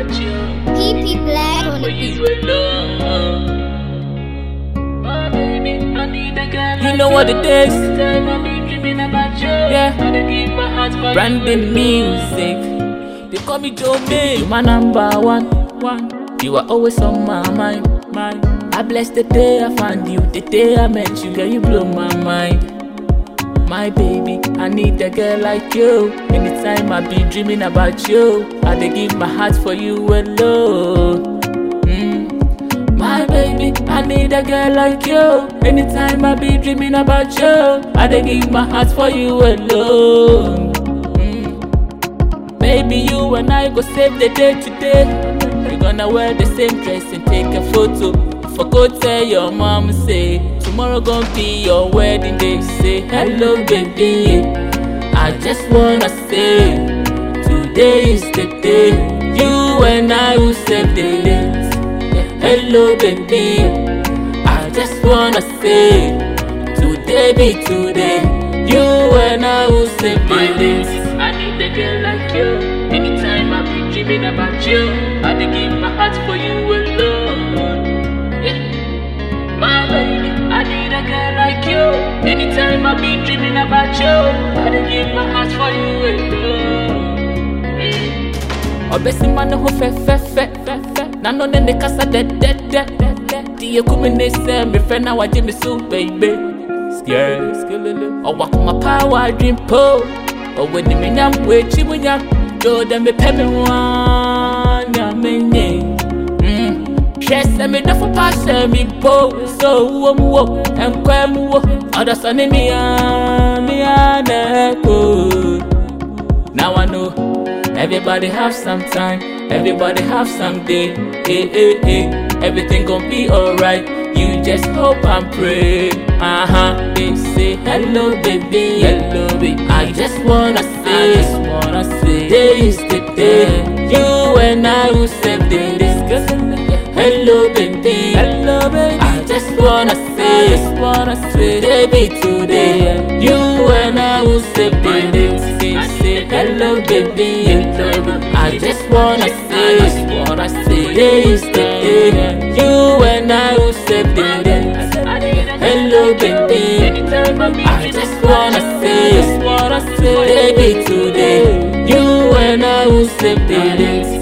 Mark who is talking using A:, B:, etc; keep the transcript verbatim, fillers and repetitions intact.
A: about you.
B: P P Black on the
A: For
B: beat.
A: you alone. My baby, I need a girl.
C: You
A: like
C: know what it is?
A: Every time I be dreaming about you.
C: Yeah.
A: I dey give my heart for
C: Brandon
A: you.
C: music. They call me Joe May. You my number one, one. You are always on my mind, mind. I bless the day I found you, the day I met you, girl, you blow my mind. My baby, I need a girl like you. Anytime I be dreaming about you, I dey give my heart for you alone. Mm. My baby, I need a girl like you. Anytime I be dreaming about you, I dey give my heart for you alone. Mm. Baby, you and I go save the day today. We're gonna wear the same dress and take a photo. If I go tell your mom, say tomorrow gonna be your wedding day. Say hello baby, I just wanna say today is the day you and I will save the date. Yeah, hello baby, I just wanna say today be today you and I will save the
A: My
C: date.
A: baby, I need a girl like you. Anytime I be dreaming about you, I dey give my heart for you alone. Yeah. My baby, I need a girl like you. Anytime I be dreaming about you, I dey give my heart for you alone. Yeah.
C: Obesi mano ho fe fe fe fe fe. Na no ne ne kasa de de de de de. Diye kumi ne se me fe na waje me so baby. Scare, skilele. O wakuma power dream po. O weni me nyam we chibunya. Do dem me pe me wan ya me nye. Mm. She se me da for pass me bo. So wo mu wo en kwa mu wo. Oda so ne mi a mi a ne ko. Now I know everybody have some time, everybody have some day. Hey, hey, hey. Everything gon' be alright. You just hope and pray. Uh huh. They say hello, baby, hello, baby. I just wanna say, I just wanna say, today is the day you and I will save the day. Hello, baby, hello, baby. I just wanna say, I just wanna say, today be today. You and I will save the day. Say hello, baby, hello, baby. I just wanna say, I just wanna say, today is the day you and I will save the day. Hello, baby.
A: Anytime I be
C: I just wanna say, just wanna say, baby, today you and I will save the day.